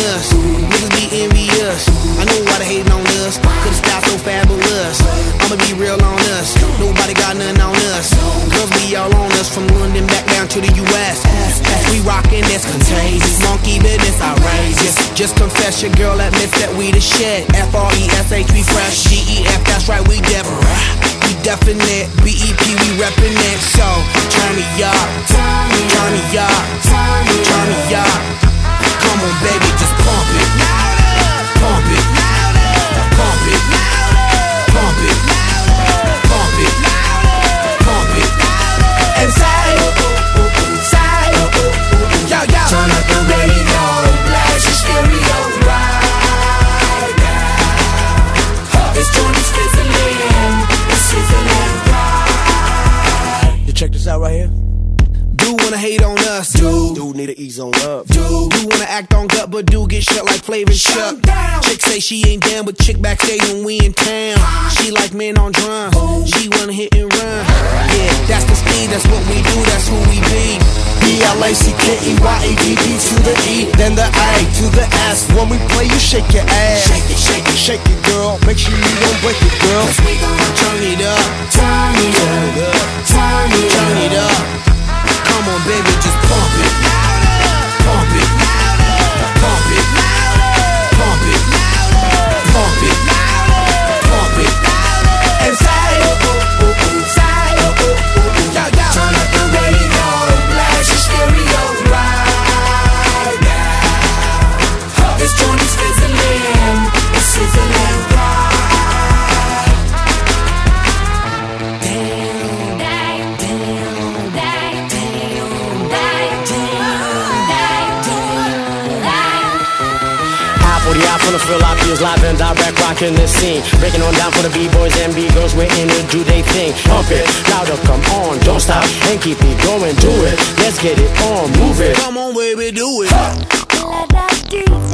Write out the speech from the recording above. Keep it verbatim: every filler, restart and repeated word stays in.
us. Niggas be envious. I know why they hating on us. Cause the style so fabulous. I'ma be real on us. Nobody got nothing on us. Girls be all on us from London back down to the U S We rockin' this contagious. Monkey business outrageous. Just confess your girl admits that we the shit. F R E S H we fresh. G E F that's right we different. We definite. B E P we reppin' it. So turn me up. Turn me up. Turn me up. Come on baby just pump it. Pump it. Pump it. Pump it. Pump it. Pump it. And say, say, yo, yo. Turn up the radio, blast your stereo right now. This joint is fizzling, it's sizzling right. You check this out right here. Do wanna hate on us. Dude, dude need to ease on up. Dude, do wanna act on gut, but do get shut like Flavor Shut. Chick say she ain't down, but chick backstage when we in town. She like men on drums. She wanna hit and run. Yeah, that's the speed, that's what we do, that's who we be. B L A C K E Y A D D to the E, then the A to the S. When we play, you shake your ass. Shake it, shake it, Shake it, girl. Make sure you don't break it, girl. cause we gon' Turn it up, turn it up, turn it turn it up. up. Come on, baby, just pump it. Pump it. Pump it. Pump it. Pump it. Pump it. And say, say, yo, yo. Turn up the radio, blast your stereo right now. This joint is fizzling, it's sizzling right. Damn, Damn, damn, damn, damn, damn, damn. Eye for the eye, from the feel I feels live and direct, rocking the scene. Breaking on down for the B-boys and B-girls, we're in to do they thing. Pump it, louder, come on, don't stop, and keep it going, do it. Let's get it on, move it. come on, baby, do it. Let that D